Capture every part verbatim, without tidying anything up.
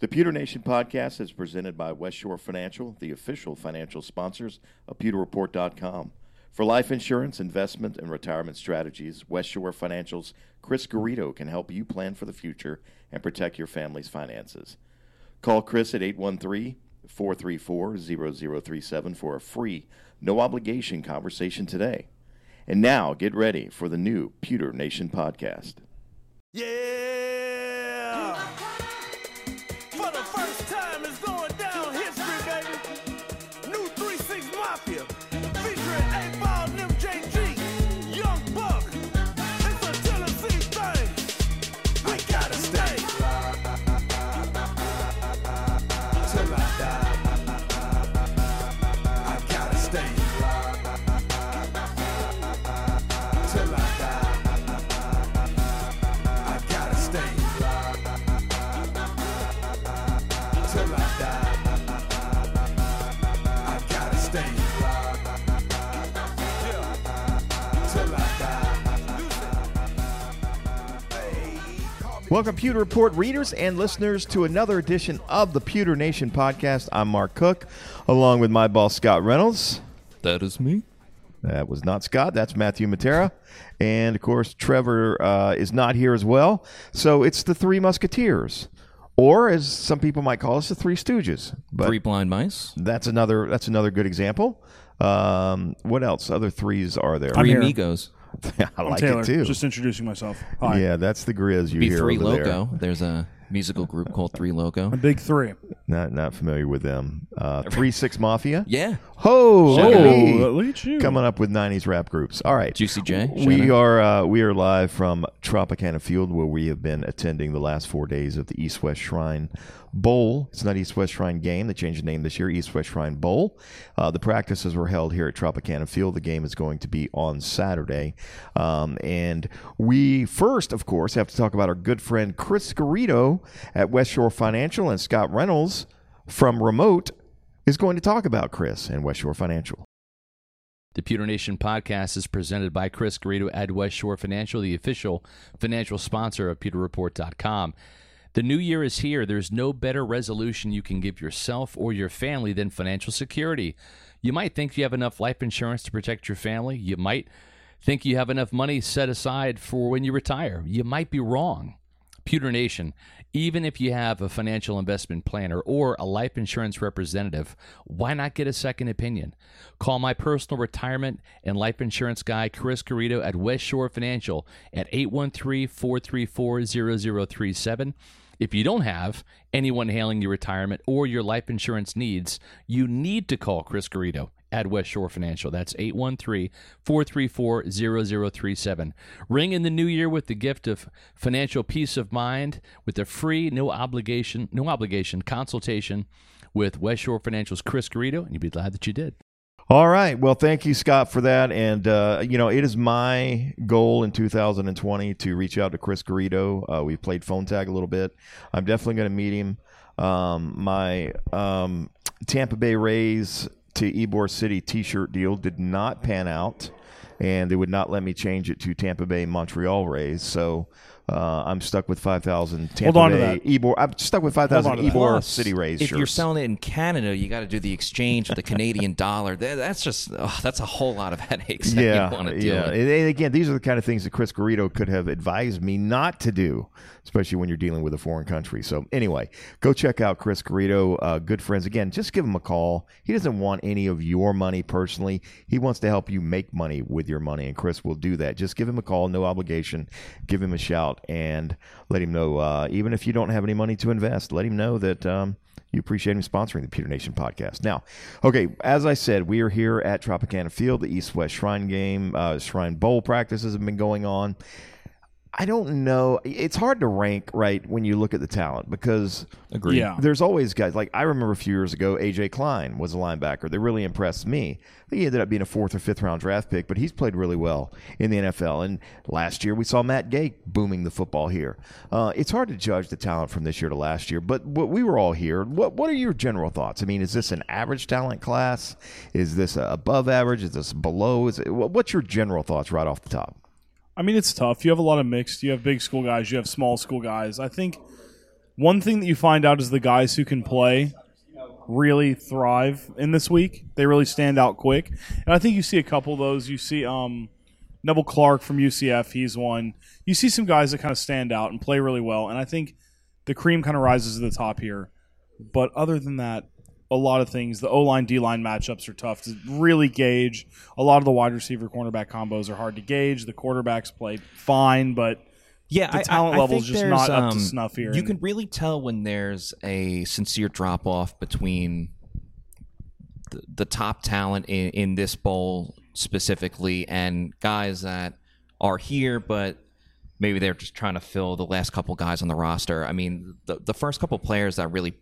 The Pewter Nation podcast is presented by West Shore Financial, the official financial sponsors of pewter report dot com. For life insurance, investment, and retirement strategies, West Shore Financial's Chris Garrido can help you plan for the future and protect your family's finances. Call Chris at eight one three, four three four, zero zero three seven for a free, no-obligation conversation today. And now, get ready for the new Pewter Nation podcast. Yeah! For the first time, it's going down history, baby. New three six Mafia, featuring eight ball and M J G, Young Buck. It's a Tennessee thing. We gotta stay. Till I die. I gotta stay. Till I die. I gotta stay. Till I die. I gotta stay. Till I die. Welcome, Pewter Report readers and listeners, to another edition of the Pewter Nation podcast. I'm Mark Cook, along with my boss, Scott Reynolds. That is me. That was not Scott. That's Matthew Matera. And, of course, Trevor uh, is not here as well. So it's the Three Musketeers, or as some people might call us, the Three Stooges. But Three blind mice. that's another that's another good example. Um, what else? Other threes are there? Three here. amigos. I I'm like Taylor, it too. just introducing myself. Hi. Yeah, that's the Grizz you Be hear Three over Loco. There's a musical group called Three Loco. A big three. there. Not not familiar with them. Uh, Three Six Mafia. Yeah. Ho, Shout look at out. me. Oh, look at you. Coming up with nineties rap groups. All right. Juicy J. shout We out. are uh, we are live from Tropicana Field, where we have been attending the last four days of the East West Shrine Bowl. It's not East West Shrine Game. They changed the name this year, East West Shrine Bowl. Uh, the practices were held here at Tropicana Field. The game is going to be on Saturday. Um, and we first, of course, have to talk about our good friend Chris Garrido at West Shore Financial, and Scott Reynolds from Remote is going to talk about Chris and West Shore Financial. The Pewter Nation podcast is presented by Chris Garrido at West Shore Financial, the official financial sponsor of pewter report dot com. The new year is here. There's no better resolution you can give yourself or your family than financial security. You might think you have enough life insurance to protect your family. You might think you have enough money set aside for when you retire. You might be wrong. Pewter Nation, even if you have a financial investment planner or a life insurance representative, why not get a second opinion? Call my personal retirement and life insurance guy, Chris Garrido at West Shore Financial at eight one three, four three four, zero zero three seven. If you don't have anyone handling your retirement or your life insurance needs, you need to call Chris Garrido at West Shore Financial. That's eight one three, four three four, zero zero three seven. Ring in the new year with the gift of financial peace of mind with a free, no obligation, no obligation consultation with West Shore Financial's Chris Garrido, and you'll be glad that you did. All right. Well, thank you, Scott, for that. And, uh, you know, it is my goal in two thousand twenty to reach out to Chris Garrido. Uh, we've played phone tag a little bit. I'm definitely going to meet him. Um, my um, Tampa Bay Rays to Ybor City T-shirt deal did not pan out, and they would not let me change it to Tampa Bay Montreal Rays. So uh, I'm stuck with five thousand Tampa Hold on to Bay that. Ybor. I'm stuck with five thousand Hold on to that. Ybor Plus, City Rays If shirts. you're selling it in Canada, you got to do the exchange with the Canadian dollar. That- That's just oh, that's a whole lot of headaches. that Yeah, you want to deal yeah. with. And, and again, these are the kind of things that Chris Garrido could have advised me not to do, especially when you're dealing with a foreign country. So anyway, go check out Chris Garrido. Uh, good friends. Again, just give him a call. He doesn't want any of your money personally. He wants to help you make money with your money, and Chris will do that. Just give him a call, no obligation. Give him a shout, and let him know, uh, even if you don't have any money to invest, let him know that um, you appreciate him sponsoring the Pewter Nation podcast. Now, okay, as I said, we are here at Tropicana Field. The East-West Shrine game, uh, Shrine Bowl practices have been going on. I don't know. It's hard to rank, right, when you look at the talent, because Agreed. Yeah. there's always guys. Like, I remember a few years ago, A J Klein was a linebacker. They really impressed me. I think he ended up being a fourth or fifth round draft pick, but he's played really well in the N F L. And last year, we saw Matt Gay booming the football here. Uh, it's hard to judge the talent from this year to last year, but, but we were all here. What What are your general thoughts? I mean, is this an average talent class? Is this above average? Is this below? Is it, what's your general thoughts right off the top? I mean, it's tough. You have a lot of mixed. You have big school guys. You have small school guys. I think one thing that you find out is the guys who can play really thrive in this week. They really stand out quick. And I think you see a couple of those. You see um, Neville Clark from U C F. He's one. You see some guys that kind of stand out and play really well. And I think the cream kind of rises to the top here. But other than that, a lot of things. The O-line, D-line matchups are tough to really gauge. A lot of the wide receiver cornerback combos are hard to gauge. The quarterbacks play fine, but yeah, the I, talent I, I level is think just not there's, up to um, snuff here. You And can really tell when there's a sincere drop-off between the, the top talent in, in this bowl specifically and guys that are here, but maybe they're just trying to fill the last couple guys on the roster. I mean, the, the first couple players that really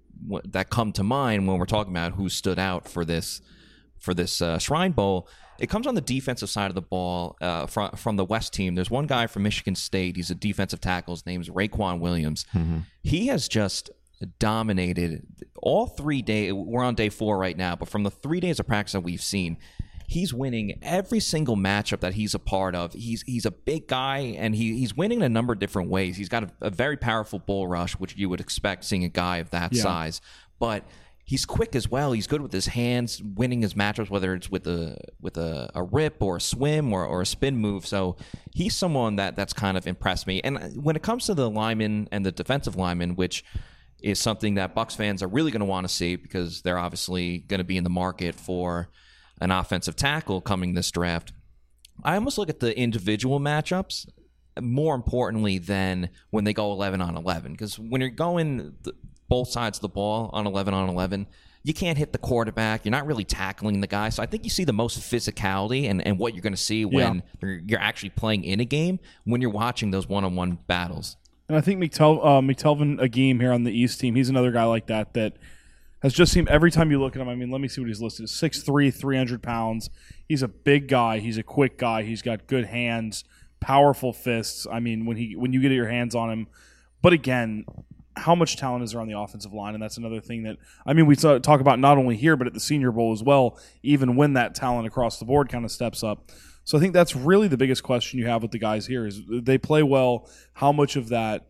that come to mind when we're talking about who stood out for this for this uh, Shrine Bowl, it comes on the defensive side of the ball uh, from from the West team. There's one guy from Michigan State. He's a defensive tackle. His name's Raekwon Williams. Mm-hmm. He has just dominated all three days. We're on day four right now, but from the three days of practice that we've seen, he's winning every single matchup that he's a part of. He's he's a big guy, and he, he's winning in a number of different ways. He's got a, a very powerful bull rush, which you would expect seeing a guy of that Yeah. size. But he's quick as well. He's good with his hands, winning his matchups, whether it's with a with a, a rip or a swim or, or a spin move. So he's someone that, that's kind of impressed me. And when it comes to the linemen and the defensive linemen, which is something that Bucs fans are really going to want to see because they're obviously going to be in the market for an offensive tackle coming this draft. I almost look at the individual matchups more importantly than when they go eleven on eleven. Because when you're going the, both sides of the ball on eleven on eleven, you can't hit the quarterback. You're not really tackling the guy. So I think you see the most physicality and, and what you're going to see when yeah. you're actually playing in a game when you're watching those one-on-one battles. And I think McTel- uh, McTelvin Agim here on the East team, he's another guy like that that has just seemed every time you look at him, I mean, let me see what he's listed as. six three, three hundred pounds. He's a big guy. He's a quick guy. He's got good hands, powerful fists. I mean, when he when you get your hands on him. But again, how much talent is there on the offensive line? And that's another thing that, I mean, we talk about not only here, but at the Senior Bowl as well, even when that talent across the board kind of steps up. So I think that's really the biggest question you have with the guys here is they play well. How much of that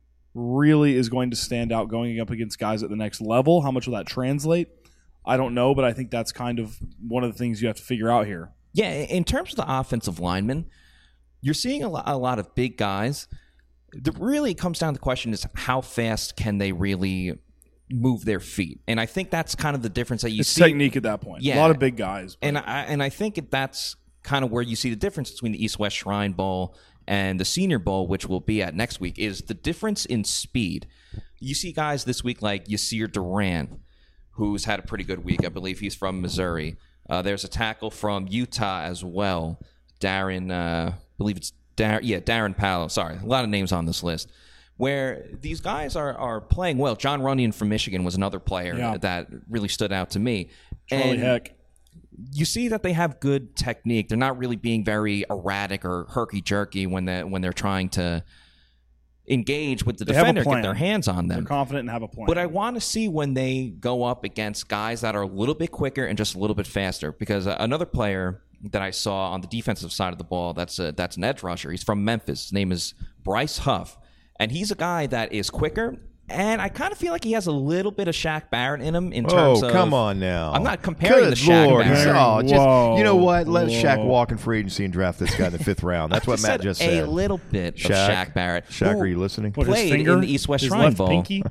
really is going to stand out going up against guys at the next level? How much will that translate? I don't know, but I think that's kind of one of the things you have to figure out here. Yeah, in terms of the offensive linemen, you're seeing a lot, a lot of big guys. The really comes down to the question is how fast can they really move their feet? And I think that's kind of the difference that you it's see. Technique at that point. Yeah. A lot of big guys. But. And I, and I think that's kind of where you see the difference between the East-West Shrine Bowl and the Senior Bowl, which we'll be at next week, is the difference in speed. You see guys this week like Yasir Duran, who's had a pretty good week. I believe he's from Missouri. Uh, there's a tackle from Utah as well, Darren, uh, I believe it's Dar- yeah, Darren Powell. Sorry, a lot of names on this list. Where these guys are are playing well. John Runyon from Michigan was another player yeah. that really stood out to me. Charlie and Heck. You see that they have good technique. They're not really being very erratic or herky-jerky when they when they're trying to engage with the they defender, get their hands on them. They're confident and have a plan. But I want to see when they go up against guys that are a little bit quicker and just a little bit faster. Because uh, another player that I saw on the defensive side of the ball, that's a, that's an edge rusher. He's from Memphis. His name is Bryce Huff. And he's a guy that is quicker. And I kind of feel like he has a little bit of Shaq Barrett in him in terms oh, of... Oh, come on now. I'm not comparing Good the Shaq Lord. Barrett. Oh, just, Whoa. you know what? Let Whoa. Shaq walk in free agency and draft this guy in the fifth round. That's I what just Matt said just said. A little bit Shaq, of Shaq Barrett. Shaq, who are you listening? What, his played finger? in the East-West his Shrine left Bowl. pinky?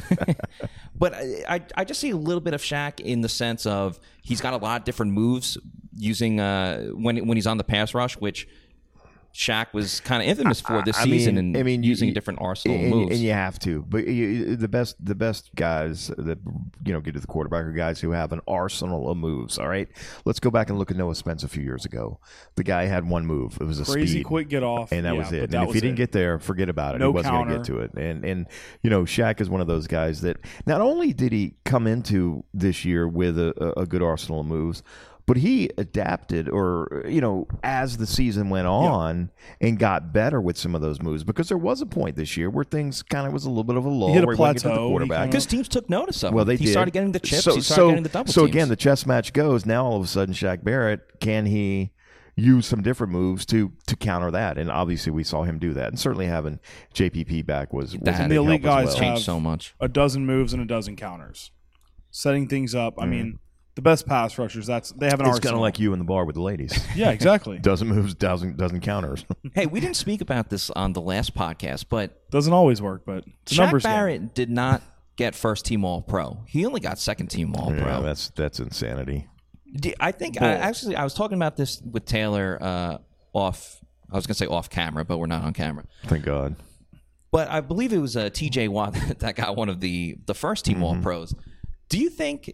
But I, I just see a little bit of Shaq in the sense of he's got a lot of different moves using uh, when when he's on the pass rush, which Shaq was kind of infamous for this I season mean, and I mean, using you, a different arsenal and, of moves. And you have to. But you, the best the best guys that you know get to the quarterback are guys who have an arsenal of moves, all right? Let's go back and look at Noah Spence a few years ago. The guy had one move. It was a Crazy speed. quick get off. And that yeah, was it. but And that if was he didn't it. get there, forget about it. No he wasn't going to get counter. to it. And, and, you know, Shaq is one of those guys that not only did he come into this year with a, a good arsenal of moves, but he adapted or, you know, as the season went on yeah. and got better with some of those moves because there was a point this year where things kind of was a little bit of a lull. He hit a where he wasn't getting to plateau. the quarterback. Because teams took notice of him. Well, they he did. started getting the chips. So, he started so, getting the double so teams. again, the chess match goes. Now all of a sudden, Shaq Barrett, can he use some different moves to to counter that. And obviously, we saw him do that. And certainly having J P P back was, was That- a And big the elite help as guys well. Changed have so much. a dozen moves and a dozen counters, setting things up. I Mhm. mean, the best pass rushers. That's they have an It's arsenal. kind of like you in the bar with the ladies. Yeah, exactly. doesn't moves, doesn't doesn't counters. Hey, we didn't speak about this on the last podcast, but Doesn't always work, but it's a Shaq numbers game. Barrett did not get first team All Pro. He only got second team All yeah, Pro. that's that's insanity. D- I think I, actually I was talking about this with Taylor uh, off. I was going to say off camera, but we're not on camera. Thank God. But I believe it was uh, T J Watt that got one of the the first team Mm-hmm. All Pros. Do you think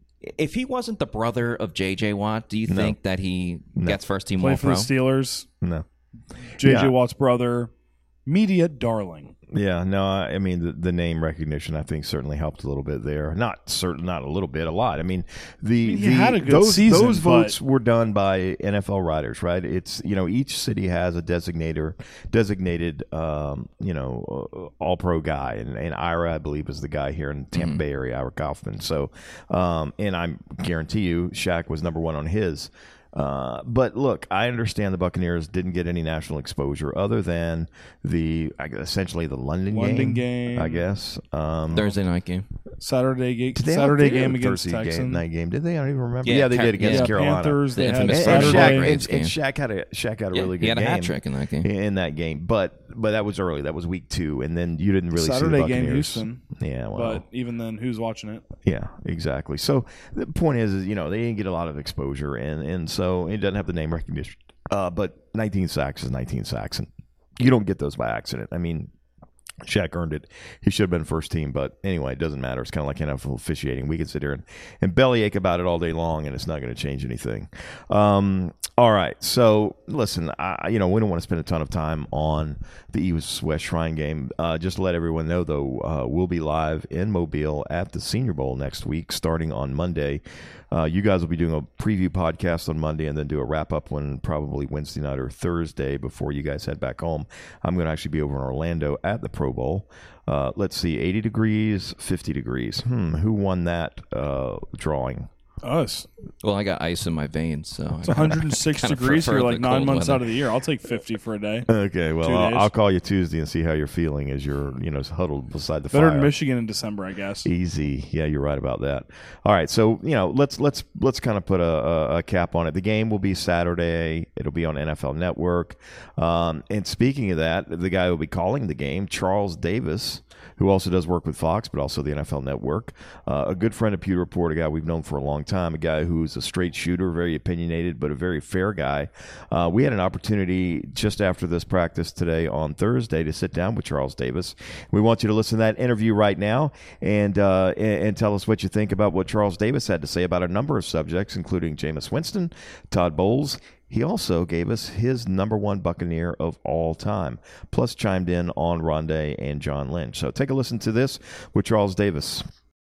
if he wasn't the brother of J J Watt, do you No. think that he gets first team Play All for Pro? the Steelers. No. J J Yeah. Watt's brother, media darling. Yeah, no, I I mean the, the name recognition I think certainly helped a little bit there. Not certain, not a little bit, a lot. I mean the, He the had a good those season, those but- votes were done by N F L writers, right? It's you know each city has a designator designated um, you know uh, all pro guy, and, and Ira I believe is the guy here in Tampa Bay area, Ira Kaufman. So um, and I guarantee you Shaq was number one on his. Uh, but look, I understand the Buccaneers didn't get any national exposure other than the I guess, essentially the London, London game, game. I guess. Um, Thursday night game. Saturday game. did they have- Saturday they had game a against Thursday Texans. game, night game. Did they? I don't even remember. Yeah, Yeah, they Car- did against yeah, Carolina. Panthers. The They had infamous And, and Saturday Shaq, Braves and, and game. Shaq had a Shaq had a Yeah, really good he had a game hat trick in that game. in that game, but but that was early. That was week two, and then you didn't really see the Saturday Buccaneers. game, Houston. Yeah, well, But even then, who's watching it? yeah, exactly. So the point is, is you know, they didn't get a lot of exposure, and and so it doesn't have the name recognition. Uh, but nineteen sacks is nineteen sacks, and you don't get those by accident. I mean, Shaq earned it. He should have been first team, but anyway, it doesn't matter. It's kind of like N F L officiating. We can sit here and, and bellyache about it all day long, and it's not going to change anything. Um, all right. So, listen, I, you know, we don't want to spend a ton of time on the East West Shrine game. Uh, just to let everyone know, though, uh, we'll be live in Mobile at the Senior Bowl next week, starting on Monday. Uh, you guys will be doing a preview podcast on Monday and then do a wrap-up one probably Wednesday night or Thursday before you guys head back home. I'm going to actually be over in Orlando at the Pro Bowl. Uh, let's see, eighty degrees, fifty degrees. Hmm, who won that uh, drawing? Us. Well, I got ice in my veins, so It's one hundred six Kinda degrees here, prefer like the nine cold months weather. out of the year. I'll take fifty for a day. Okay, well, Two I'll, days. I'll call you Tuesday and see how you're feeling as you're, you know, huddled beside the Better fire. than Michigan in December, I guess. Easy, yeah, you're right about that. All right, so you know, let's let's let's kind of put a, a, a cap on it. The game will be Saturday. It'll be on N F L Network. Um, and speaking of that, the guy who will be calling the game, Charles Davis, who also does work with Fox, but also the N F L Network, uh, a good friend of Pewter Report, a guy we've known for a long time, a guy who's a straight shooter, very opinionated, but a very fair guy. Uh, we had an opportunity just after this practice today on Thursday to sit down with Charles Davis. We want you to listen to that interview right now and, uh, and, and tell us what you think about what Charles Davis had to say about a number of subjects, including Jameis Winston, Todd Bowles. He also gave us his number one Buccaneer of all time, plus chimed in on Rondé and John Lynch. So take a listen to this with Charles Davis.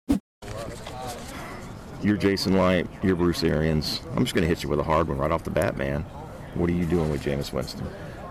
You're Jason Light. You're Bruce Arians. I'm just going to hit you with a hard one right off the bat, man. What are you doing with Jameis Winston?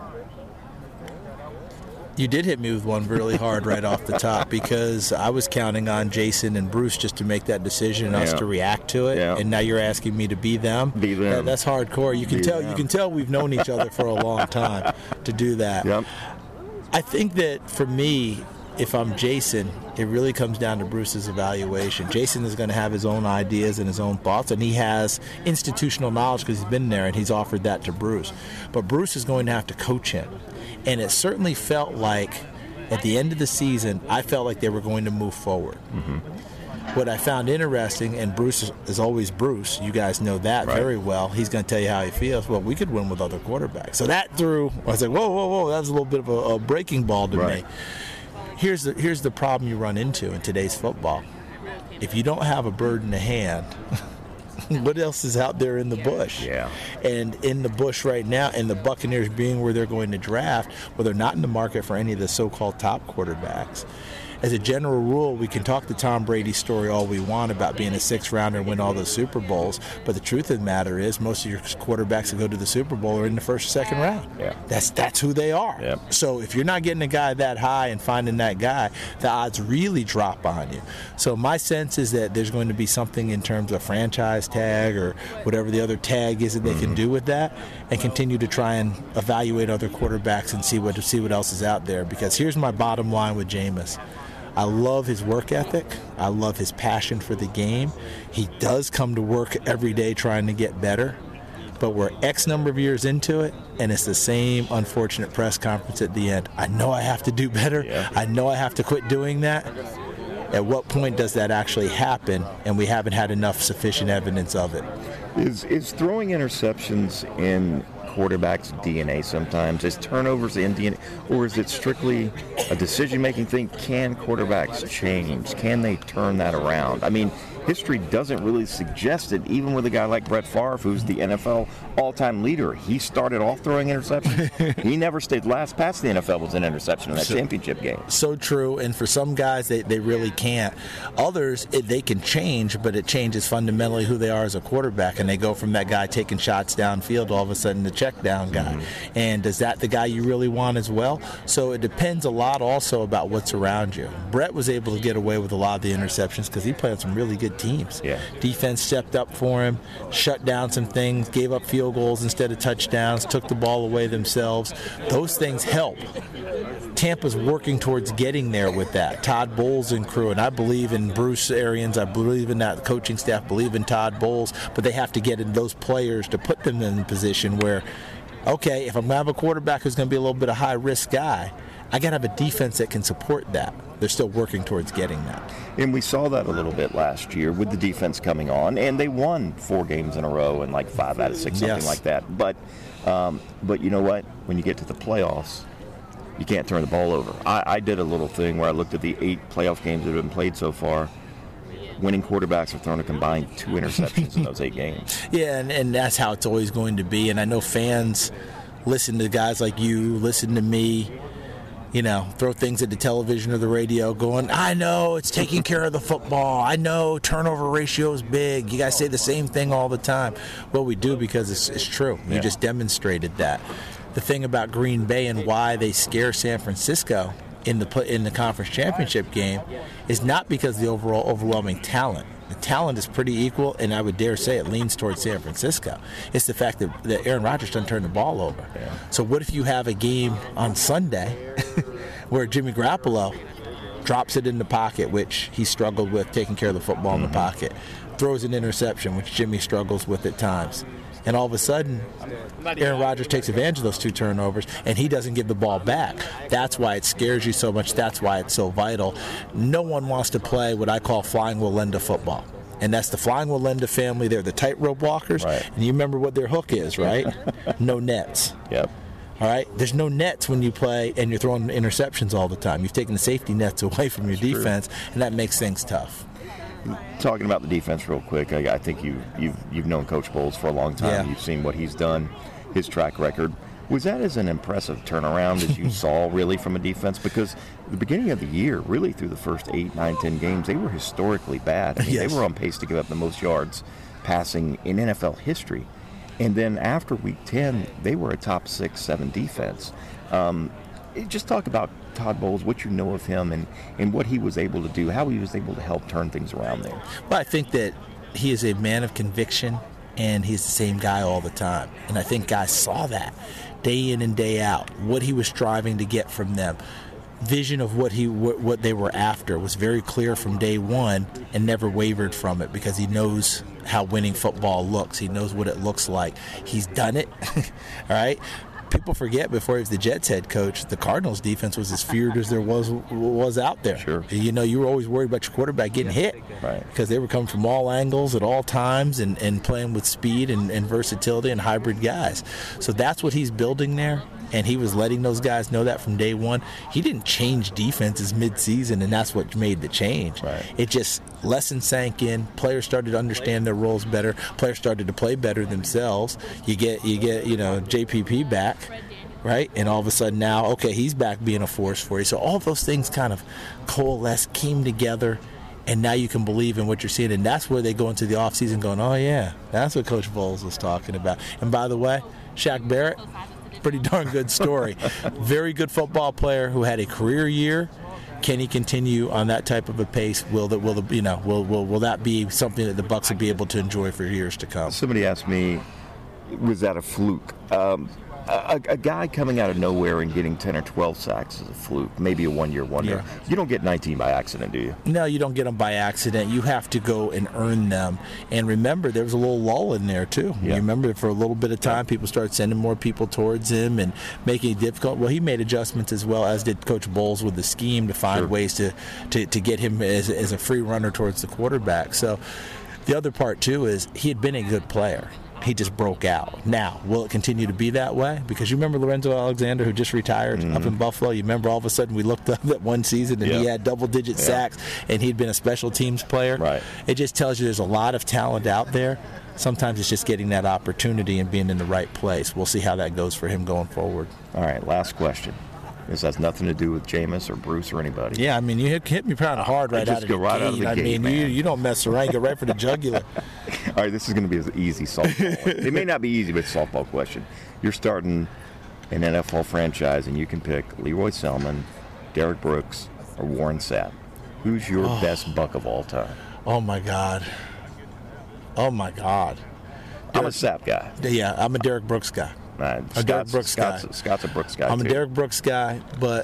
You did hit me with one really hard right off the top because I was counting on Jason and Bruce just to make that decision and us Yeah. to react to it, Yeah. and now you're asking me to be them. Be them. That- that's hardcore. You can Be tell. them. You can tell we've known each other for a long time to do that. Yep. I think that for me, if I'm Jason, it really comes down to Bruce's evaluation. Jason is going to have his own ideas and his own thoughts, and he has institutional knowledge because he's been there and he's offered that to Bruce. But Bruce is going to have to coach him. And it certainly felt like at the end of the season, I felt like they were going to move forward. Mm-hmm. What I found interesting, and Bruce is, is always Bruce, you guys know that Right. very well. He's going to tell you how he feels. Well, we could win with other quarterbacks. So that threw, I was like, whoa, whoa, whoa, that was a little bit of a, a breaking ball to Right. me. Here's the here's the problem you run into in today's football. If you don't have a bird in the hand, what else is out there in the bush? Yeah. And in the bush right now, and the Buccaneers being where they're going to draft, well, they're not in the market for any of the so-called top quarterbacks. as a general rule, we can talk the Tom Brady story all we want about being a sixth rounder and win all those Super Bowls, but the truth of the matter is most of your quarterbacks that go to the Super Bowl are in the first or second round. Yeah. That's that's who they are. Yep. So if you're not getting a guy that high and finding that guy, the odds really drop on you. So my sense is that there's going to be something in terms of franchise tag or whatever the other tag is that they can do with that, and continue to try and evaluate other quarterbacks and see what see what else is out there. Because here's my bottom line with Jameis. I love his work ethic. I love his passion for the game. He does come to work every day trying to get better. But we're X number of years into it, and it's the same unfortunate press conference at the end. I know I have to do better. Yeah. I know I have to quit doing that. At what point does that actually happen, and we haven't had enough sufficient evidence of it? Is is throwing interceptions in quarterback's D N A sometimes? Is turnovers in D N A? Or is it strictly a decision-making thing? Can quarterbacks change? Can they turn that around? I mean, history doesn't really suggest it, even with a guy like Brett Favre, who's the N F L all-time leader. He started off throwing interceptions. He never stayed last past the N F L was an interception in that So- championship game. So true, and for some guys, they, they really can't. Others, it, they can change, but it changes fundamentally who they are as a quarterback, and they go from that guy taking shots downfield all of a sudden to check down guy. Mm-hmm. And is that the guy you really want as well? So it depends a lot also about what's around you. Brett was able to get away with a lot of the interceptions because he played on some really good teams. Yeah. Defense stepped up for him, shut down some things, gave up field goals instead of touchdowns, took the ball away themselves. Those things help. Tampa's working towards getting there with that. Todd Bowles and crew, and I believe in Bruce Arians. I believe in that coaching staff, believe in Todd Bowles, but they have to get in those players to put them in a position where, okay, if I'm going to have a quarterback who's going to be a little bit of high-risk guy, I got to have a defense that can support that. They're still working towards getting that. And we saw that a little bit last year with the defense coming on, and they won four games in a row and like five out of six, something Yes. like that. But, um, but you know what? When you get to the playoffs, you can't turn the ball over. I, I did a little thing where I looked at the eight playoff games that have been played so far. Winning quarterbacks have thrown a combined two interceptions in those eight games. Yeah, and, and that's how it's always going to be. And I know fans listen to guys like you, listen to me, you know, throw things at the television or the radio going, I know it's taking care of the football. I know turnover ratio is big. You guys say the same thing all the time. Well, we do because it's, it's true. You Yeah. just demonstrated that. The thing about Green Bay and why they scare San Francisco in the pl- in the conference championship game is not because of the overall overwhelming talent. The talent is pretty equal, and I would dare say it leans towards San Francisco. It's the fact that, that Aaron Rodgers doesn't turn the ball over. Yeah. So what if you have a game on Sunday where Jimmy Garoppolo drops it in the pocket, which he struggled with taking care of the football in the pocket, throws an interception, which Jimmy struggles with at times, and all of a sudden Aaron Rodgers takes advantage of those two turnovers, and he doesn't give the ball back. That's why it scares you so much. That's why it's so vital. No one wants to play what I call flying Walenda football. And that's the flying Walenda family. They're the tightrope walkers. Right. And you remember what their hook is, right? No nets. Yep. All right? There's no nets when you play and you're throwing interceptions all the time. You've taken the safety nets away from your defense, and that makes things tough. Talking about the defense real quick, I, I think you, you've you've known Coach Bowles for a long time. Yeah. You've seen what he's done, his track record. Was that as an impressive turnaround as you saw, really, from a defense? Because the beginning of the year, really through the first eight, nine, ten games, they were historically bad. I mean, Yes. they were on pace to give up the most yards passing in N F L history. And then after week ten, they were a top six, seven defense. Um, just talk about Todd Bowles, what you know of him, and, and what he was able to do, how he was able to help turn things around there. Well, I think that he is a man of conviction, and he's the same guy all the time. And I think guys saw that day in and day out, what he was striving to get from them. Vision of what he what, what they were after was very clear from day one, and never wavered from it, because he knows how winning football looks. He knows what it looks like. He's done it. All right. People forget, before he was the Jets head coach, the Cardinals defense was as feared as there was was out there. Sure. You know, you were always worried about your quarterback getting hit, Right. because they were coming from all angles at all times, and, and playing with speed and, and versatility and hybrid guys. So that's what he's building there, and he was letting those guys know that from day one. He didn't change defenses mid-season, and that's what made the change. Right. It just, lessons sank in, players started to understand their roles better, players started to play better themselves. You get, you get, you know, J P P back, right? And all of a sudden now, okay, he's back being a force for you. So all of those things kind of coalesced, came together, and now you can believe in what you're seeing. And that's where they go into the offseason going, oh, yeah, that's what Coach Bowles was talking about. And by the way, Shaq Barrett, pretty darn good story. Very good football player who had a career year. Can he continue on that type of a pace? Will that will the, you know will will will that be something that the Bucs will be able to enjoy for years to come? Somebody asked me, was that a fluke? Um, a, a guy coming out of nowhere and getting ten or twelve sacks is a fluke, maybe a one-year wonder. Yeah. You don't get nineteen by accident, do you? No, you don't get them by accident. You have to go and earn them. And remember, there was a little lull in there, too. Yeah. You remember, for a little bit of time, people started sending more people towards him and making it difficult. Well, he made adjustments as well, as did Coach Bowles with the scheme to find Sure. ways to, to, to get him as, as a free runner towards the quarterback. So the other part, too, is he had been a good player. He just broke out. Now, will it continue to be that way? Because you remember Lorenzo Alexander, who just retired Mm-hmm. up in Buffalo. You remember all of a sudden we looked up that one season and he Yeah. had double-digit Yeah. sacks, and he'd been a special teams player. Right. It just tells you there's a lot of talent out there. Sometimes it's just getting that opportunity and being in the right place. We'll see how that goes for him going forward. All right, last question. This has nothing to do with Jameis or Bruce or anybody. Yeah, I mean, you hit, hit me kind of hard right just out of go the right gate. out of the I gate, mean, you, man. you don't mess around. You go right for the jugular. All right, this is going to be an easy softball. It may not be easy, but it's a softball question. You're starting an N F L franchise, and you can pick Leroy Selman, Derek Brooks, or Warren Sapp. Who's your best Buck of all time? Oh, my God. Oh, my God. I'm a Sapp guy. Yeah, I'm a Derek Brooks guy. Uh, A Derek Brooks Scott's, guy. Scott's a Brooks guy, I'm a too. Derek Brooks guy, but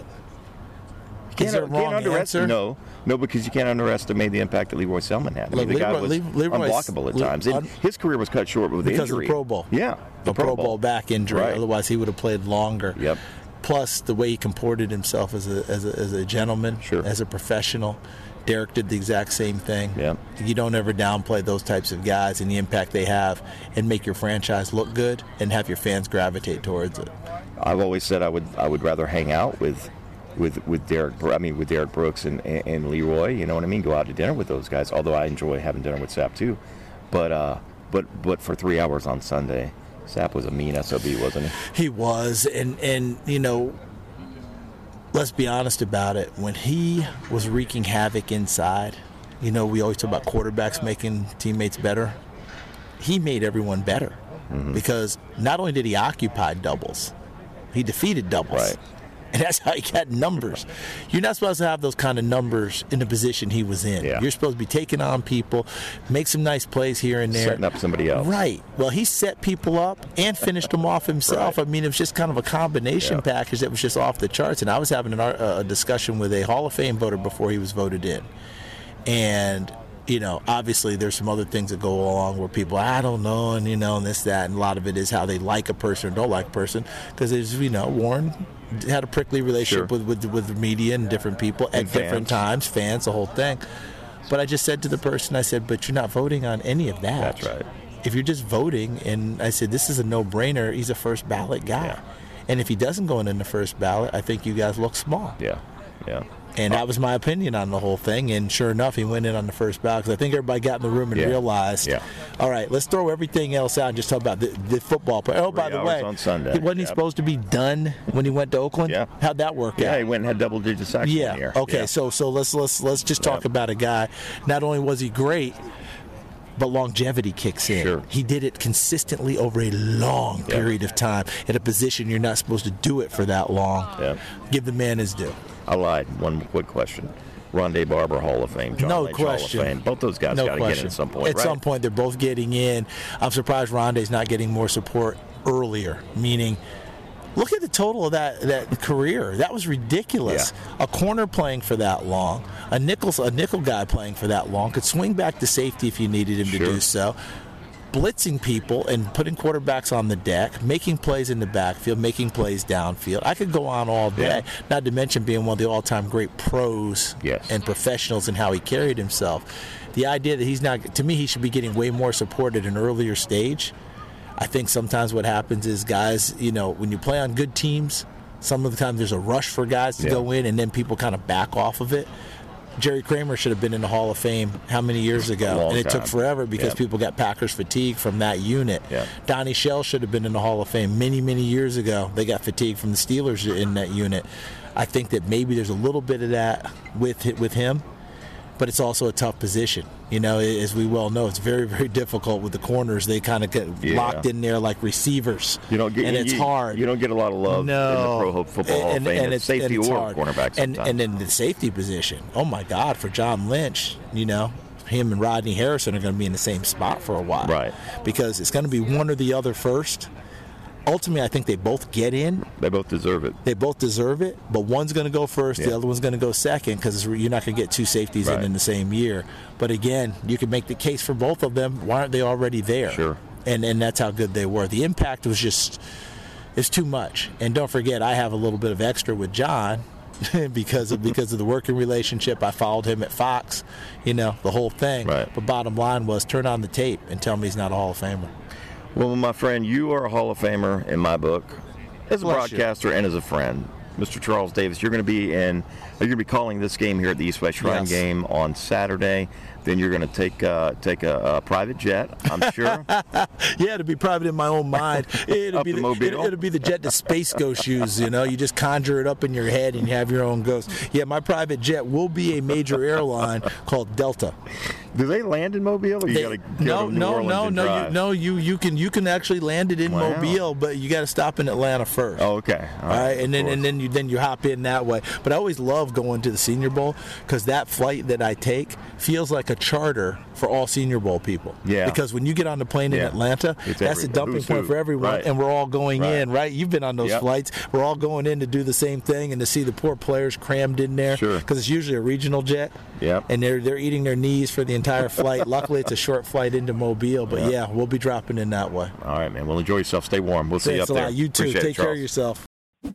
Can't, is there a can't wrong underestimate, answer? No, no, because you can't underestimate the impact that Leroy Selman had. I mean, Look, the guy Leroy- was Le- Leroy's- unblockable at Le- times. And un- his career was cut short with because injury. of the Pro Bowl. Yeah, The Pro Bowl back injury. Right. Otherwise, he would have played longer. Yep. Plus, the way he comported himself as a as a, as a gentleman, Sure. as a professional. Derek did the exact same thing. Yep. You don't ever downplay those types of guys and the impact they have, and make your franchise look good and have your fans gravitate towards it. I've always said I would I would rather hang out with with with Derek Bro- I mean with Derek Brooks and, and, and Leroy, you know what I mean? Go out to dinner with those guys. Although I enjoy having dinner with Sapp too, but uh, but but for three hours on Sunday, Sapp was a mean S O B, wasn't he? He was, and and you know, let's be honest about it. When he was wreaking havoc inside, you know, we always talk about quarterbacks making teammates better. He made everyone better Mm-hmm. because not only did he occupy doubles, he defeated doubles. Right. And that's how he got numbers. You're not supposed to have those kind of numbers in the position he was in. Yeah. You're supposed to be taking on people, make some nice plays here and there. Setting up somebody else. Right. Well, he set people up and finished them off himself. Right. I mean, it was just kind of a combination Yeah. package that was just off the charts. And I was having an, uh, a discussion with a Hall of Fame voter before he was voted in. And, you know, obviously there's some other things that go along where people, I don't know, and, you know, and this, that, and a lot of it is how they like a person or don't like a person. Because there's, you know, Warren had a prickly relationship Sure. with, with, with the media and different people at And different fans. times, fans, the whole thing. But I just said to the person, I said, but you're not voting on any of that. That's right. If you're just voting, and I said, this is a no-brainer, he's a first ballot guy. Yeah. And if he doesn't go in in the first ballot, I think you guys look small. Yeah, yeah. And that was my opinion on the whole thing. And sure enough, he went in on the first ballot because I think everybody got in the room and Yeah. realized, Yeah. all right, let's throw everything else out and just talk about the, the football player. Oh, by Three the hours way, on Sunday. he- wasn't he Yep. supposed to be done when he went to Oakland? Yeah. How'd that work Yeah, out? he went and had double digit sacks Yeah. one year. Okay. Yeah. So so let's let's let's just talk Yeah. about a guy. Not only was he great, but longevity kicks in. Sure. He did it consistently over a long Yeah. period of time at a position you're not supposed to do it for that long. Yeah. Give the man his due. I lied. One quick question. Rondé Barber, Hall of Fame. John No Lynch, question. Hall of Fame. Both those guys No got to get question. in at some point, At right? some point, they're both getting in. I'm surprised Rondé's not getting more support earlier. Meaning, look at the total of that that career. That was ridiculous. A corner playing for that long, a nickel a nickel guy playing for that long, could swing back to safety if you needed him to Sure. do so. Blitzing people and putting quarterbacks on the deck, making plays in the backfield, making plays downfield. I could go on all day, Yeah. not to mention being one of the all-time great pros Yes. and professionals and how he carried himself. The idea that he's not, to me, he should be getting way more support at an earlier stage. I think sometimes what happens is guys, you know, when you play on good teams, some of the time there's a rush for guys to Yeah. go in and then people kind of back off of it. Jerry Kramer should have been in the Hall of Fame how many years ago? long And it time. took forever because Yep. people got Packers fatigue from that unit. Yep. Donnie Shell should have been in the Hall of Fame many, many years ago. They got fatigue from the Steelers in that unit. I think that maybe there's a little bit of that with with him, but it's also a tough position. You know, as we well know, it's very, very difficult with the corners. They kind of get Yeah. locked in there like receivers, You don't get, and you, it's you- hard. You don't get a lot of love no. in the Pro Football Hall of And- Fame. and It's it's- safety and it's or hard. cornerback And, sometimes. and then the safety position. Oh, my God, for John Lynch, you know, him and Rodney Harrison are going to be in the same spot for a while. Right. Because it's going to be one or the other first. Ultimately, I think they both get in. They both deserve it. They both deserve it, but one's going to go first, Yeah. the other one's going to go second because you're not going to get two safeties Right. in in the same year. But again, you can make the case for both of them. Why aren't they already there? Sure. And and that's how good they were. The impact was just it's too much. And don't forget, I have a little bit of extra with John because of because of the working relationship. I followed him at Fox, you know, the whole thing. Right. But bottom line was, turn on the tape and tell me he's not a Hall of Famer. Well, my friend, you are a Hall of Famer in my book, as a Bless you. broadcaster and as a friend. Mister Charles Davis, you're going to be in. You're going to be calling this game here at the East West Shrine Yes. game on Saturday. Then you're going to take uh, take a, a private jet, I'm sure. Yeah, to be private in my own mind. It'll Up be to the, Mobile? it'll, it'll be the jet to Space Ghost use. You know, you just conjure it up in your head and you have your own ghost. Yeah, my private jet will be a major airline called Delta. Do they land in Mobile, or you They- got to go no, to New no, Orleans no, and no, drive? you, no. You you can you can actually land it in Wow. Mobile, but you got to stop in Atlanta first. Oh, okay. All right, and then and then you then you hop in that way. But I always love going to the Senior Bowl because that flight that I take feels like a charter for all Senior Bowl people. Yeah. Because when you get on the plane in Yeah. Atlanta, It's that's every- the dumping who's point who. for everyone, Right. and we're all going Right. in. Right? You've been on those Yep. flights. We're all going in to do the same thing and to see the poor players crammed in there. Sure. Because it's usually a regional jet. Yep. And they're they're eating their knees for the entire flight. Luckily, it's a short flight into Mobile, but yeah, we'll be dropping in that way. All right, man. Well, enjoy yourself. Stay warm. We'll see you Thanks up a there. lot. You too. Appreciate it, Take care of Charles. yourself.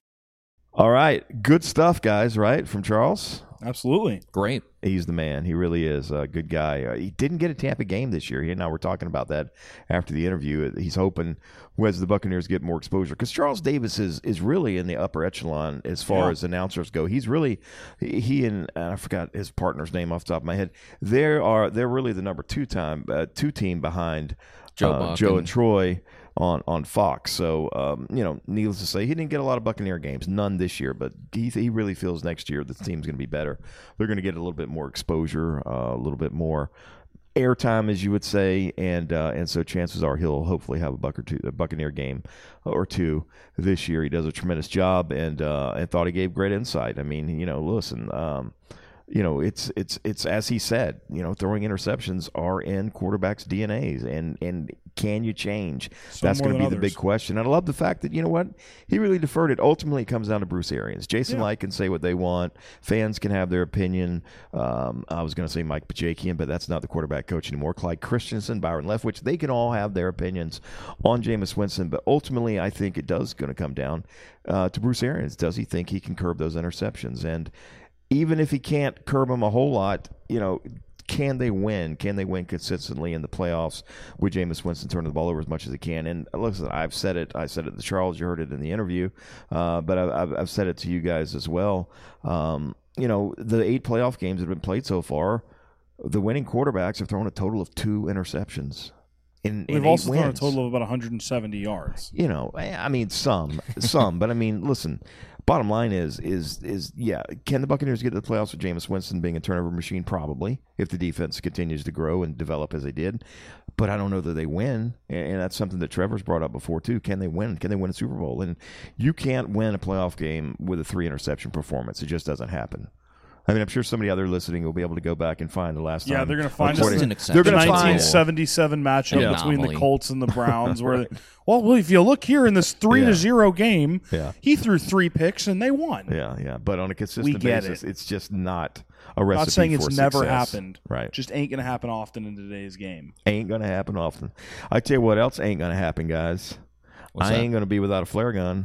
All right. Good stuff, guys, right? From Charles. Absolutely. Great. He's the man. He really is a good guy. Uh, he didn't get a Tampa game this year. He and I were talking about that after the interview. He's hoping as the Buccaneers get more exposure, because Charles Davis is is really in the upper echelon as far Yeah. as announcers go. He's really he and, and I forgot his partner's name off the top of my head. They are they're really the number two time uh, two team behind Joe uh, Buck Joe and- and Troy on on Fox. So um, you know, needless to say, he didn't get a lot of Buccaneer games, none this year. But he he really feels next year the team's going to be better. They're going to get a little bit more exposure, uh, a little bit more airtime, as you would say, and uh, and so chances are he'll hopefully have a buck or two, a Buccaneer game or two this year. He does a tremendous job, and uh, and thought he gave great insight. I mean, you know, listen. Um, You know, it's it's it's as he said. You know, throwing interceptions are in quarterbacks' D N As, and and can you change? Some That's more going to be than the big others. question. And I love the fact that you know what he really deferred it. Ultimately, it comes down to Bruce Arians. Jason Yeah. Light can say what they want. Fans can have their opinion. Um, I was going to say Mike Bajakian, but that's not the quarterback coach anymore. Clyde Christensen, Byron Leftwich, they can all have their opinions on Jameis Winston. But ultimately, I think it does going to come down uh, to Bruce Arians. Does he think he can curb those interceptions? And even if he can't curb them a whole lot, you know, can they win? Can they win consistently in the playoffs with Jameis Winston turning the ball over as much as he can? And listen, I've said it. I said it to Charles. You heard it in the interview, uh, but I've, I've, I've said it to you guys as well. Um, you know, the eight playoff games that have been played so far, the winning quarterbacks have thrown a total of two interceptions. In, in We've eight also thrown a wins. total of about one hundred seventy yards. You know, I mean, some, some, but I mean, listen. Bottom line is, is, is, yeah. Can the Buccaneers get to the playoffs with Jameis Winston being a turnover machine? Probably, if the defense continues to grow and develop as they did. But I don't know that they win, and, and that's something that Trevor's brought up before too. Can they win? Can they win a Super Bowl? And you can't win a playoff game with a three interception performance. It just doesn't happen. I mean, I'm sure somebody out there listening will be able to go back and find the last time. Yeah, they're going to find This us is the, an exception. They're the gonna find- nineteen seventy-seven matchup Yeah. between the Anomaly. Colts and the Browns. Where, well, well, if you look here in this three Yeah. to zero game, Yeah. he threw three picks and they won. Yeah, yeah. But on a consistent We get basis, it. it's just not a recipe Not saying for it's never success. happened. Right. Just ain't going to happen often in today's game. Ain't going to happen often. I tell you what else ain't going to happen, guys. What's I that? ain't going to be without a flare gun.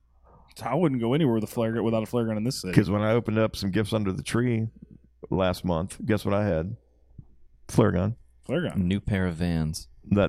I wouldn't go anywhere with a flare gun without a flare gun in this city. Because when I opened up some gifts under the tree last month, guess what I had? Flare gun. Flare gun. New pair of Vans. That too.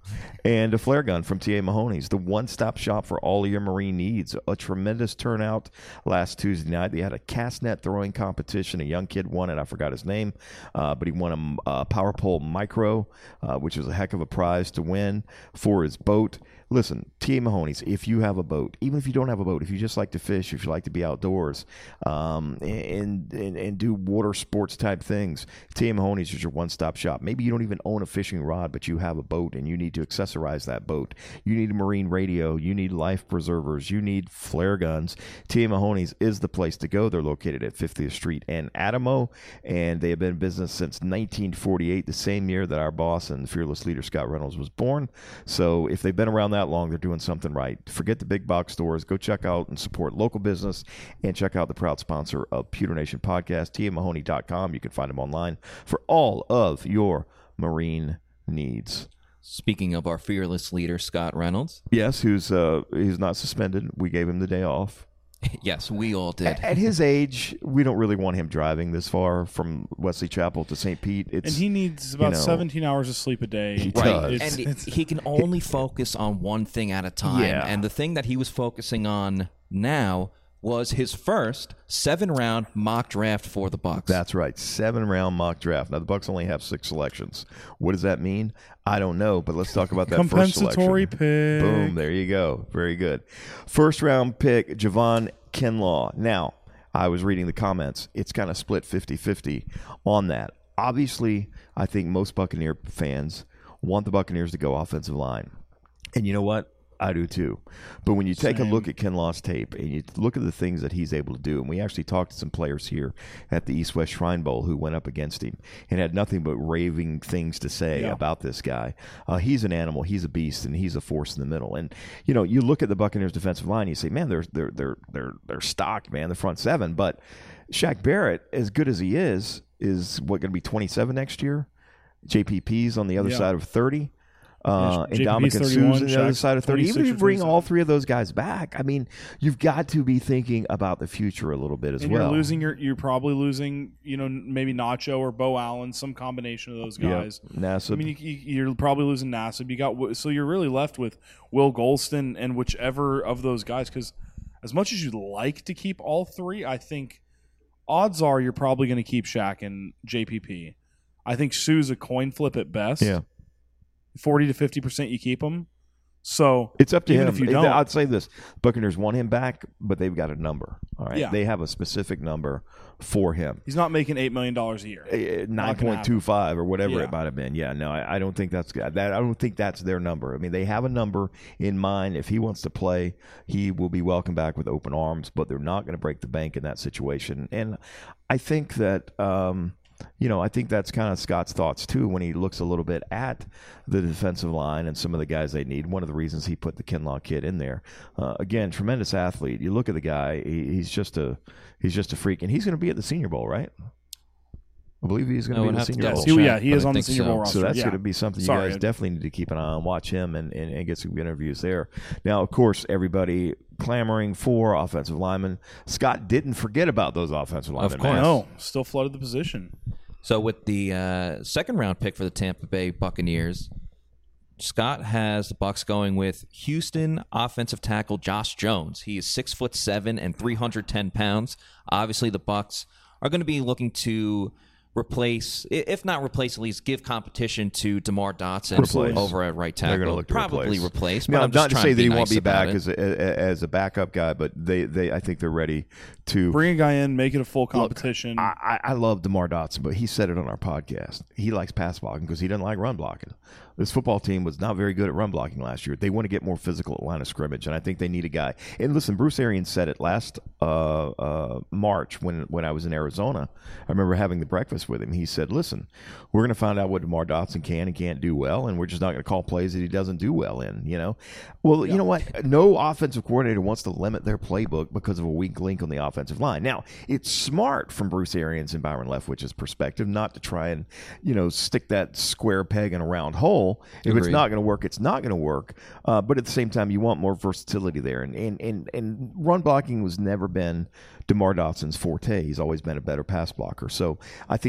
And a flare gun from T A Mahoney's, the one-stop shop for all of your marine needs. A tremendous turnout last Tuesday night. They had a cast net throwing competition. A young kid won it. I forgot his name, uh, but he won a, a Power Pole Micro, uh, which was a heck of a prize to win for his boat. Listen, T A Mahoney's, if you have a boat, even if you don't have a boat, if you just like to fish, if you like to be outdoors um, and, and and do water sports type things, T A Mahoney's is your one-stop shop. Maybe you don't even own a fishing rod, but you have a boat and you need to accessorize that boat. You need a marine radio. You need life preservers. You need flare guns. T A Mahoney's is the place to go. They're located at fiftieth Street and Adamo, and they have been in business since nineteen forty-eight, the same year that our boss and fearless leader Scott Reynolds was born. So if they've been around that long, they're doing something right. Forget the big box stores. Go check out and support local business, and check out the proud sponsor of Pewter Nation Podcast, T A Mahoney dot com. You can find them online for all of your marine needs. Speaking of our fearless leader, Scott Reynolds. Yes, who's uh, he's not suspended. We gave him the day off. Yes, we all did. At his age, we don't really want him driving this far from Wesley Chapel to Saint Pete. It's, And he needs about you know, seventeen hours of sleep a day. He Right, does. It's- and it's- he can only focus on one thing at a time. Yeah. And the thing that he was focusing on now was his first seven-round mock draft for the Bucks. That's right, seven-round mock draft. Now, the Bucks only have six selections. What does that mean? I don't know, but let's talk about that first selection. Compensatory pick. Boom, there you go. Very good. First-round pick, Javon Kinlaw. Now, I was reading the comments. It's kind of split fifty-fifty on that. Obviously, I think most Buccaneer fans want the Buccaneers to go offensive line. And you know what? I do too. But when you take Same. a look at Kinlaw's tape and you look at the things that he's able to do, and we actually talked to some players here at the East West Shrine Bowl who went up against him and had nothing but raving things to say Yeah. about this guy. Uh, he's an animal, he's a beast, and he's a force in the middle. And you know, you look at the Buccaneers defensive line, you say, man, they're they're they're they're they're stocked, man, the front seven. But Shaq Barrett, as good as he is, is what going to be twenty-seven next year. J P P's on the other Yeah. side of thirty. Uh, Yeah, and Dominic and J P P's Susan on thirty-one, the other Shaq's side of thirty. Even if you twenty-six or bring all twenty-seven. three of those guys back, I mean, you've got to be thinking about the future a little bit as And well. you're losing your, you're probably losing, you know, maybe Nacho or Bo Allen, some combination of those guys. Yep. NASA. I mean, you, you, you're probably losing Nassib. You got so you're really left with Will Golston and whichever of those guys. Because as much as you'd like to keep all three, I think odds are you're probably going to keep Shaq and J P P. I think Sue's a coin flip at best. yeah. forty to fifty percent you keep him. So It's up to even him. if you don't, I'd say this: Buccaneers want him back, but they've got a number. All right, Yeah. they have a specific number for him. he's not making eight million dollars a year. Nine Not gonna point two five or whatever Yeah. it might have been. Yeah, no, I, I don't think that's that. I don't think that's their number. I mean, they have a number in mind. If he wants to play, he will be welcomed back with open arms. But they're not going to break the bank in that situation. And I think that. Um, You know, I think that's kind of Scott's thoughts, too, when he looks a little bit at the defensive line and some of the guys they need. One of the reasons he put the Kinlaw kid in there. Uh, again, tremendous athlete. You look at the guy, he, he's just a he's just a freak. And he's going to be at the Senior Bowl, right? I believe he's going I to would be at have the to Senior double Bowl. See, check, yeah, he but is I on the think Senior so. Bowl roster. So that's yeah. going to be something Sorry, you guys I- definitely need to keep an eye on. Watch him and, and, and get some interviews there. Now, of course, everybody clamoring for offensive linemen. Scott didn't forget about those offensive linemen. course. man. No, still flooded the position. So with the uh, second round pick for the Tampa Bay Buccaneers, Scott has the Bucs going with Houston offensive tackle Josh Jones. He is six foot seven and three hundred ten pounds. Obviously, the Bucs are going to be looking to replace, i- if not replace, at least give competition to DeMar Dotson Replace. over at right tackle. They're going to look to Probably replace. replace. Now, but I'm just not to trying say to that be he nice won't be about back it. as a, a- as a backup guy, but they, they I think they're ready to. Bring a guy in, make it a full competition. I, I I love DeMar Dotson, but he said it on our podcast. He likes pass blocking because he doesn't like run blocking. This football team was not very good at run blocking last year. They want to get more physical at line of scrimmage, and I think they need a guy. And listen, Bruce Arians said it last uh, uh, March when when I was in Arizona. I remember having the breakfast with him. He said, listen, we're going to find out what DeMar Dotson can and can't do well, and we're just not going to call plays that he doesn't do well in, you know? Well, you know what? No offensive coordinator wants to limit their playbook because of a weak link on the offensive line. Now, it's smart from Bruce Arians and Byron Leftwich's perspective not to try and, you know, stick that square peg in a round hole. If it's Agreed. not going to work, it's not going to work. Uh, but at the same time, you want more versatility there. And, and, and, and run blocking was never been DeMar Dotson's forte. He's always been a better pass blocker. So I think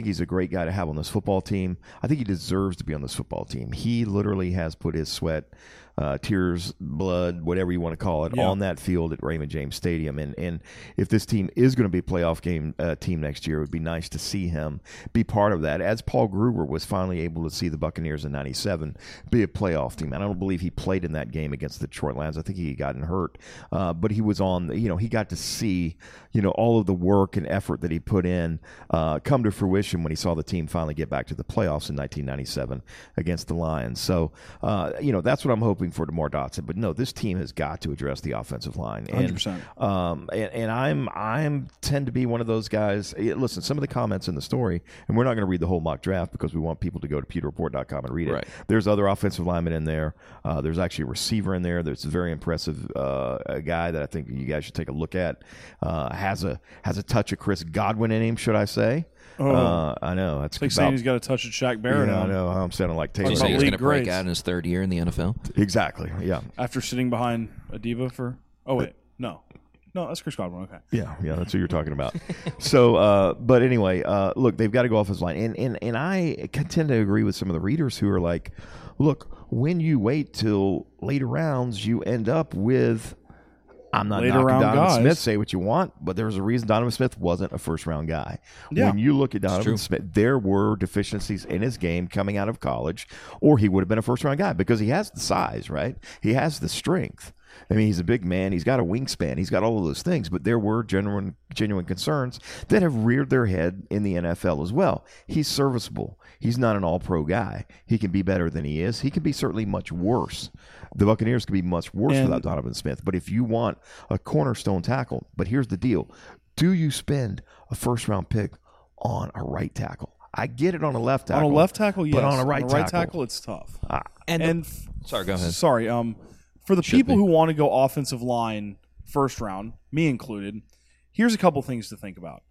think he's a great guy to have on this football team. I think he deserves to be on this football team. He literally has put his sweat, uh, tears, blood, whatever you want to call it, Yeah. on that field at Raymond James Stadium. And and if this team is going to be a playoff game uh, team next year, it would be nice to see him be part of that. As Paul Gruber was finally able to see the Buccaneers in ninety-seven be a playoff team. I don't believe he played in that game against the Detroit Lions. I think he had gotten hurt, uh, but he was on. You know, he got to see you know all of the work and effort that he put in uh, come to fruition when he saw the team finally get back to the playoffs in nineteen ninety-seven against the Lions. So uh, you know that's what I'm hoping for DeMar Dotson. But no, this team has got to address the offensive line. And, one hundred percent. Um, and, and I'm I'm tend to be one of those guys. eh, Listen, some of the comments in the story, and we're not going to read the whole mock draft because we want people to go to pewter report dot com and read it. Right. There's other offensive linemen in there. Uh, there's actually a receiver in there. There's a very impressive uh, a guy that I think you guys should take a look at. Uh, has a has a touch of Chris Godwin in him, should I say? Oh. Uh, I know that's It's like about, saying he's got a touch of Shaq Barrett yeah, I on know. I'm sounding like Taylor. You Talk say about he's league going to break greats. out in his third year in the N F L? Exactly. Yeah. after sitting behind a diva for. Oh wait, no, no, that's Chris Godwin. Okay. Yeah, yeah, that's who you're talking about. So, uh, but anyway, uh, look, they've got to go offensive line, and and and I tend to agree with some of the readers who are like, look, when you wait till later rounds, you end up with. I'm not Later knocking round Donovan guys. Smith. Say what you want, but there was a reason Donovan Smith wasn't a first round guy. Yeah. When you look at Donovan true. Smith, there were deficiencies in his game coming out of college, or he would have been a first round guy because he has the size, right? He has the strength. I mean, he's a big man. He's got a wingspan. He's got all of those things. But there were genuine, genuine concerns that have reared their head in the N F L as well. He's serviceable. He's not an all-pro guy. He can be better than he is. He can be certainly much worse. The Buccaneers could be much worse And- without Donovan Smith. But if you want a cornerstone tackle, but here's the deal. Do you spend a first-round pick on a right tackle? I get it on a left tackle. On a left tackle, yes. But on a right, right tackle, tackle, it's tough. And, the- And f- sorry, go ahead. Sorry, um, for the Should people be. who want to go offensive line first round, me included, here's a couple things to think about.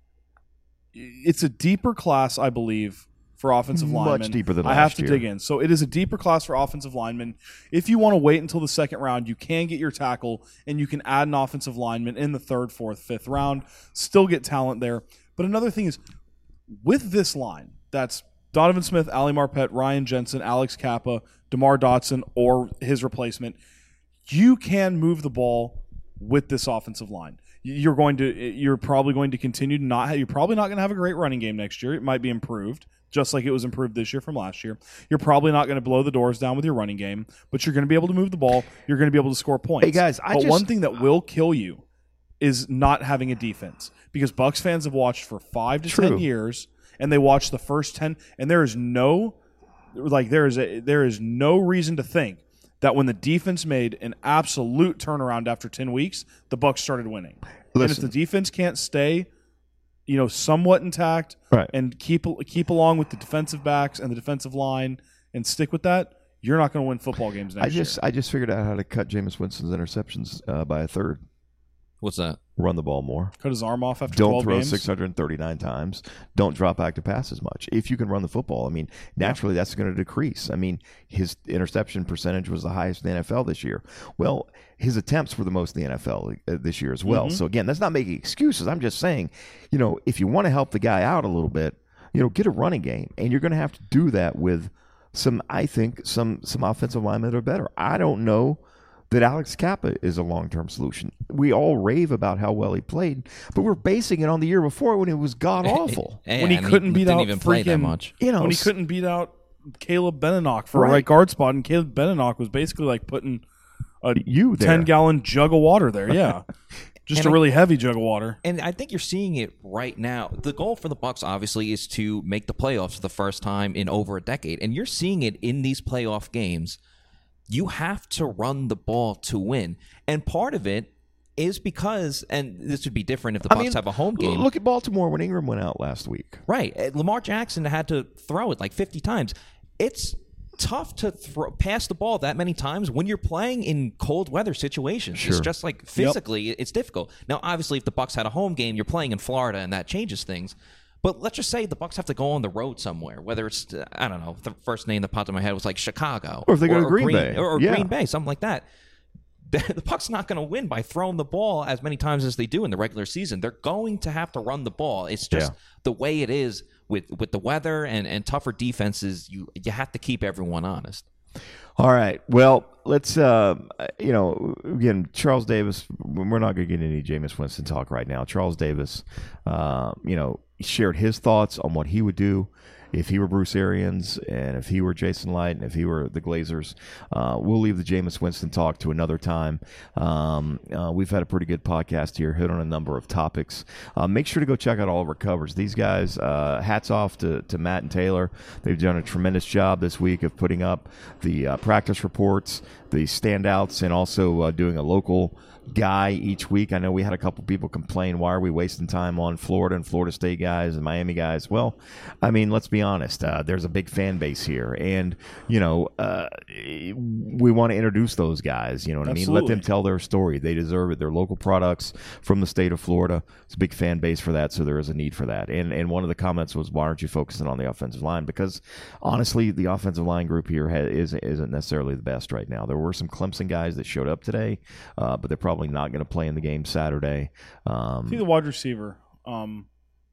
It's a deeper class, I believe, for offensive Much linemen. deeper than I have last to year. dig in. So it is a deeper class for offensive linemen. If you want to wait until the second round, you can get your tackle, and you can add an offensive lineman in the third, fourth, fifth round. Still get talent there. But another thing is, with this line, that's Donovan Smith, Ali Marpet, Ryan Jensen, Alex Kappa, DeMar Dotson, or his replacement, you can move the ball with this offensive line. You're going to, you're probably going to continue to not have, you're probably not going to have a great running game next year. It might be improved, just like it was improved this year from last year. You're probably not going to blow the doors down with your running game, but you're going to be able to move the ball. You're going to be able to score points. Hey, guys, I but just- one thing that will kill you is not having a defense, because Bucs fans have watched for five to True. ten years, and they watch the first ten, and there is no, like there is a, there is no reason to think that when the defense made an absolute turnaround after ten weeks, the Bucs started winning. And if Listen. the defense can't stay, you know, somewhat intact, Right. and keep keep along with the defensive backs and the defensive line and stick with that, you're not going to win football games next I just year. I just figured out how to cut Jameis Winston's interceptions uh, by a third. What's that? Run the ball more. Cut his arm off after Don't twelve throw games. six hundred thirty-nine times. Don't drop back to pass as much. If you can run the football, I mean, naturally that's going to decrease. I mean, his interception percentage was the highest in the N F L this year. Well, his attempts were the most in the N F L uh, this year as well. Mm-hmm. So again, that's not making excuses. I'm just saying, you know, if you want to help the guy out a little bit, you know, get a running game, and you're going to have to do that with some, I think, some some offensive linemen that are better. I don't know that Alex Kappa is a long-term solution. We all rave about how well he played, but we're basing it on the year before when it was god-awful. Yeah, when he and couldn't beat didn't out even play that freaking- much. You know, when he s- couldn't beat out Caleb Beninock for Right. a right guard spot, and Caleb Beninock was basically like putting a you there. ten-gallon jug of water there. Yeah, just And a I- really heavy jug of water. And I think you're seeing it right now. The goal for the Bucs obviously is to make the playoffs for the first time in over a decade, and you're seeing it in these playoff games. You have to run the ball to win, and part of it is because, and this would be different if the I Bucs mean, have a home game. Look at Baltimore when Ingram went out last week. Right. Uh, Lamar Jackson had to throw it like fifty times. It's tough to throw, pass the ball that many times when you're playing in cold weather situations. It's Sure. just like physically, it's difficult. Now, obviously, if the Bucs had a home game, you're playing in Florida, and that changes things. But let's just say the Bucs have to go on the road somewhere, whether it's, uh, I don't know, the first name that popped in my head was like Chicago. Or if they go to Green Bay. Or, or Yeah. Green Bay, something like that. The, the Bucs not going to win by throwing the ball as many times as they do in the regular season. They're going to have to run the ball. It's just Yeah. the way it is with with the weather and, and tougher defenses, you you have to keep everyone honest. All right. Well, let's, uh, you know, again, Charles Davis, we're not going to get any Jameis Winston talk right now. Charles Davis, uh, you know, shared his thoughts on what he would do if he were Bruce Arians and if he were Jason Light and if he were the Glazers. Uh, we'll leave the Jameis Winston talk to another time. Um, uh, we've had a pretty good podcast here, hit on a number of topics. Uh, make sure to go check out all of our covers. These guys, uh, hats off to, to Matt and Taylor. They've done a tremendous job this week of putting up the uh, practice reports, the standouts, and also uh, doing a local guy each week. I know we had a couple people complain, why are we wasting time on Florida and Florida State guys and Miami guys? Well, I mean, let's be honest. Uh, there's a big fan base here, and, you know, uh, we want to introduce those guys. You know what Absolutely. I mean? Let them tell their story. They deserve it. They're local products from the state of Florida. It's a big fan base for that, so there is a need for that. And and one of the comments was, why aren't you focusing on the offensive line? Because, honestly, the offensive line group here ha- is, isn't necessarily the best right now. There were some Clemson guys that showed up today, uh, but they're probably not going to play in the game Saturday. Um, See the wide receiver. Um,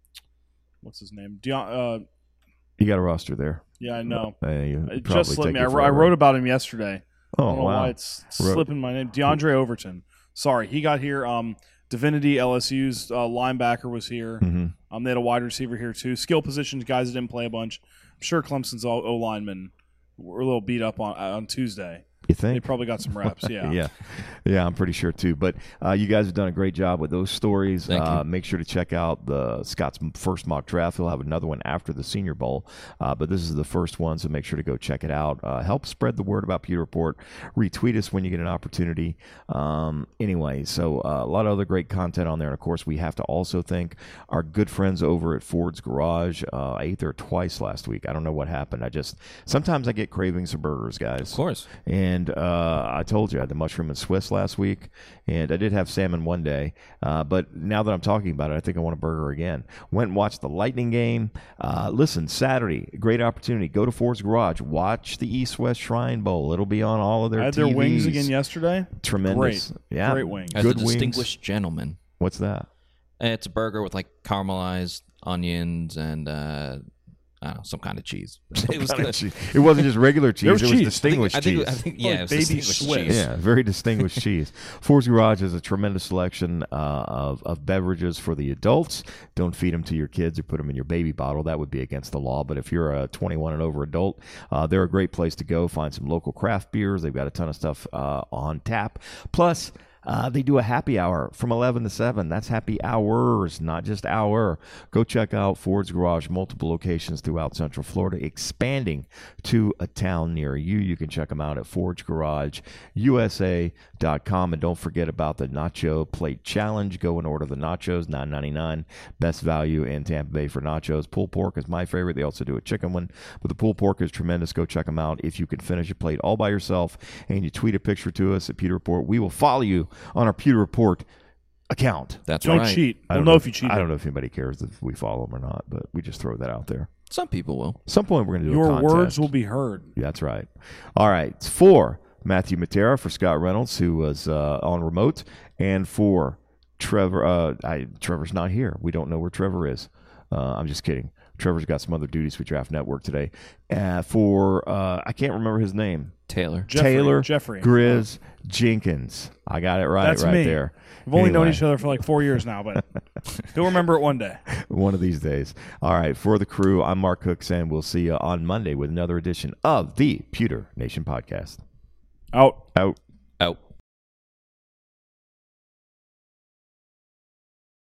what's his name? Deion, uh, you got a roster there. yeah, I know. Uh, you It probably just slipped take me. you I, wr- I forever. wrote about him yesterday. I Oh, don't know wow. why it's Wrote- slipping my name. DeAndre Overton. Sorry, he got here. Um, Divinity, L S U's uh, linebacker, was here. Mm-hmm. Um, they had a wide receiver here too. Skill positions, guys that didn't play a bunch. I'm sure Clemson's O O linemen were a little beat up on on Tuesday. You They think? probably got some reps. Yeah. yeah, yeah, I'm pretty sure too. But uh, you guys have done a great job with those stories. Thank Uh, you. make sure to check out the Scott's first mock draft. He'll have another one after the Senior Bowl, uh, but this is the first one, so make sure to go check it out. Uh, help spread the word about Pewter Report. Retweet us when you get an opportunity. Um, anyway, so uh, a lot of other great content on there. And of course, we have to also thank our good friends over at Ford's Garage. Uh, I ate there twice last week. I don't know what happened. I just sometimes I get cravings for burgers, guys. Of course. And uh, I told you I had the mushroom and Swiss last week, and I did have salmon one day. Uh, but now that I'm talking about it, I think I want a burger again. Went and watched the Lightning game. Uh, listen, Saturday, great opportunity. Go to Ford's Garage. Watch the East-West Shrine Bowl. It'll be on all of their I had T Vs. their wings again yesterday. Tremendous. Great. Yeah. Great wings. As Good a wings. distinguished gentleman. What's that? It's a burger with like caramelized onions and uh, I don't know, some kind of cheese. It was good. It wasn't just regular cheese. There was it was cheese. distinguished I think, cheese. I think, yeah, Like it was baby distinguished Swiss. cheese. Yeah, very distinguished cheese. Ford's Garage has a tremendous selection uh, of, of beverages for the adults. Don't feed them to your kids or put them in your baby bottle. That would be against the law. But if you're a twenty-one and over adult, uh, they're a great place to go. Find some local craft beers. They've got a ton of stuff uh, on tap. Plus, Uh, they do a happy hour from eleven to seven. That's happy hours, not just hour. Go check out Ford's Garage, multiple locations throughout Central Florida, expanding to a town near you. You can check them out at forge garage u s a dot com. And don't forget about the Nacho Plate Challenge. Go and order the nachos, nine ninety-nine. Best value in Tampa Bay for nachos. Pulled pork is my favorite. They also do a chicken one, but the pulled pork is tremendous. Go check them out. If you can finish a plate all by yourself and you tweet a picture to us at Pewter Report, we will follow you on our Pewter Report account. That's Don't right. cheat. I We'll don't know if you cheated. I don't know if anybody cares if we follow them or not, but we just throw that out there. Some people will. At some point, we're going to do a Your contest. words will be heard. Yeah, that's right. All right. It's for Matthew Matera, for Scott Reynolds, who was uh, on remote, and for Trevor. Uh, I, Trevor's not here. We don't know where Trevor is. Uh, I'm just kidding. Trevor's got some other duties with Draft Network today. Uh, for, uh, I can't remember his name. Taylor. Jeffrey, Taylor Jeffrey. Grizz Jenkins. I got it right That's right me. there. We've only known Anyway. each other for like four years now, but he'll remember it one day. One of these days. All right. For the crew, I'm Mark Cooks, and we'll see you on Monday with another edition of the Pewter Nation Podcast. Out. Out.